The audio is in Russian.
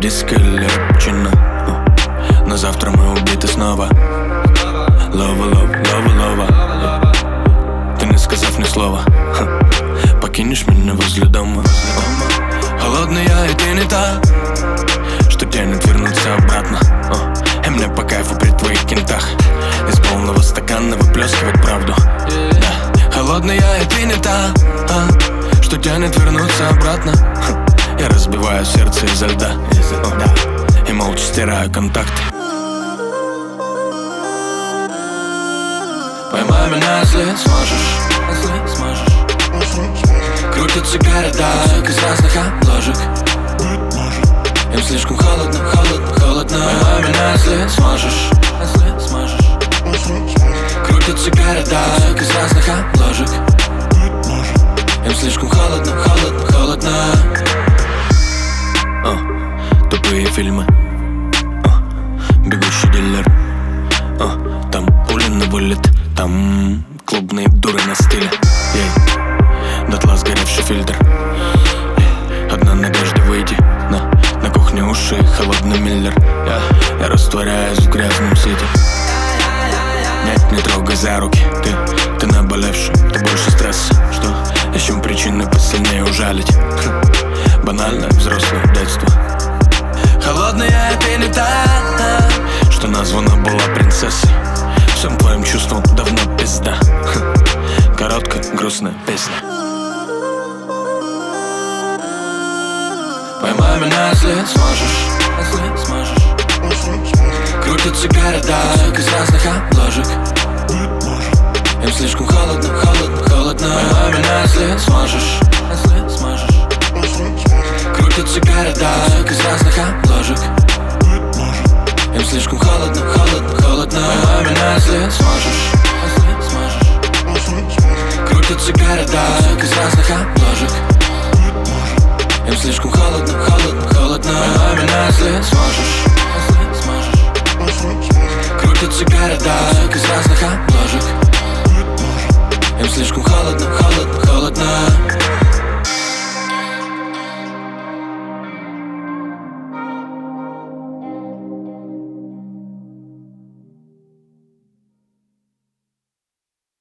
диско или капучино. На завтра мы убиты снова. Лова, лова, лова, лова. Ты не сказав ни слова, покинешь меня возле дома. Холодная, и ты не та, что тянет вернуться обратно. И мне по кайфу при твоих кентах из полного стакана выплескивать правду. Да. Холодная, и ты не та, что тянет вернуться обратно. Я разбиваю сердце изо льда и молча стираю контакты. Поймай меня, если сможешь. Крутятся города из разных обложек. Им слишком холодно. Поймай меня, если сможешь. Крутятся города из разных обложек. Им слишком холодно. Тупые фильмы, бегущий дилер, там пули на вылет, там клубные дуры на стиле. Дотла сгоревший фильтр, одна надежда выйти на кухне уши, холодный миллер. Я растворяюсь в грязном сити. Нет, не трогай за руки, ты наболевший, ты больше стресса, что ищем причины посильнее ужалить. Банальное взрослое детство. Холодная, ты не та, что названа была принцессой. Всем твоим чувствам давно пизда. Короткая, грустная песня. Поймай меня, если сможешь. Крутятся города из разных обложек. Им слишком холодно. Поймай меня, если сможешь. Крутятся города из разных обложек. Им слишком холодно. Поймай меня, если сможешь. Крутятся города из разных обложек. Им слишком холодно. Поймай меня, если сможешь. Крутятся города из разных обложек. Им слишком холодно.